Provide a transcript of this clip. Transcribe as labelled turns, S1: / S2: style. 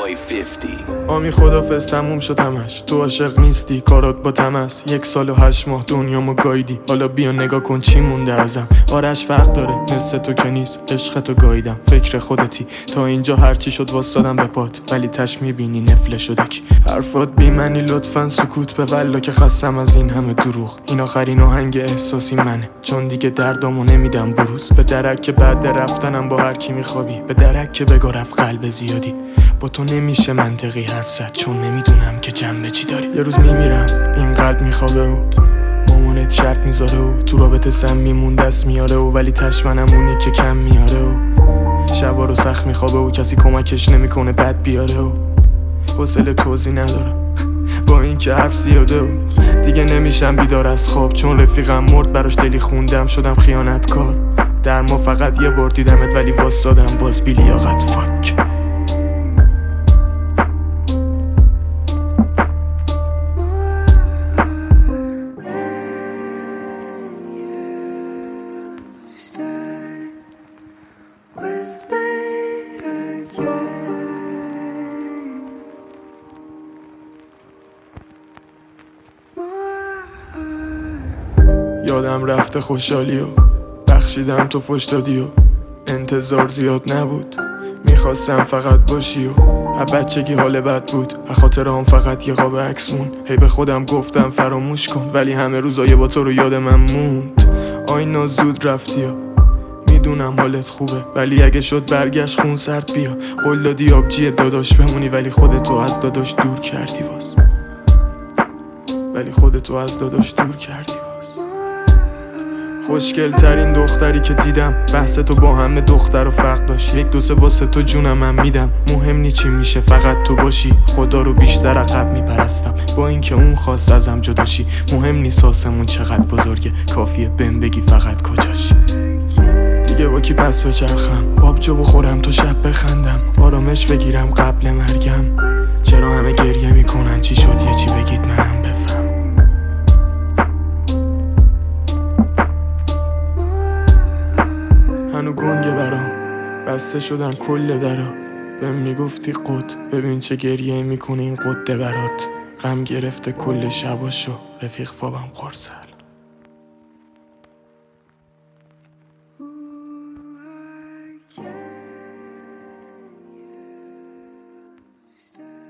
S1: boy 50.
S2: آمی خدافظ تموم شد همش. تو عاشق نیستی کارات با تمس. 1 سال و 8 ماه دنیامو گایدی. حالا بیا نگاه کن چی مونده ازم. آرش فرق داره مثل تو که نیست. عشقتو گایدم فکر خودتی. تا اینجا هرچی شد واسدادم به پات، ولی تش میبینی نفله شده کی. حرفات بی معنی لطفا سکوت به والله که خستم از این همه دروغ. این آخرین آهنگ احساسی منه، چون دیگه دردامو نمیدم بروز. به درک که بعد رفتنم با هر کی میخوابی. به درک که بگو رفت قلب زیادی. با تو نمیشه منطقی حرف زد، چون نمیدونم که جنبه چی داری. یه روز میمیرم این قلب میخوابه و مامانت شرط میذاره و تو رابطه سمیمون دست میاره و ولی تشمنم اونی که کم میاره و شبا رو سخت میخوابه و کسی کمکش نمیکنه بد بیاره و حوصله توضیح ندارم با این که حرف زیاده و دیگه نمیشم بیدار از خواب، چون رفیقم مرد براش دلی خوندم شدم خیانتکار. در ما فقط یه بار دیدمت ولی واسدادم باز بی لیاقت. فاک یادم رفته خوشحالی و بخشیدم تو فش دادی و انتظار زیاد نبود، میخواستم فقط باشی و بچگی حال بد بود. خاطر هم فقط یه قاب عکس مون. هی به خودم گفتم فراموش کن، ولی همه روزای با تو رو یاد من موند. آینا زود رفتی و میدونم حالت خوبه، ولی اگه شد برگشت خون سرد بیا. قول دادی آبجی داداش بمونی، ولی خودتو از داداش دور کردی باز. خوشگل ترین دختری که دیدم، بحث تو با همه دختر و فرق داشت. 1 2 3 واسه تو جونم من میدم. مهم نی چی میشه فقط تو باشی. خدا رو بیشتر عقب میپرستم با اینکه اون خواست ازم جداشی. مهم نیست آسمون چقدر بزرگه، کافیه بهم بگی فقط کجاشی. دیگه با کی پس بچرخم، آبجو بخورم تو شب بخندم، آرامش بگیرم قبل مرگم. چرا همه گریه میکنن، چی شد یه چی بگید منم بفهم. هنو گنگه برام بسته شدن کل درا. بهم میگفتی قد ببین چه گریه میکنه این قده برات. غم گرفته کل شباشو رفیق خوابم قرصل.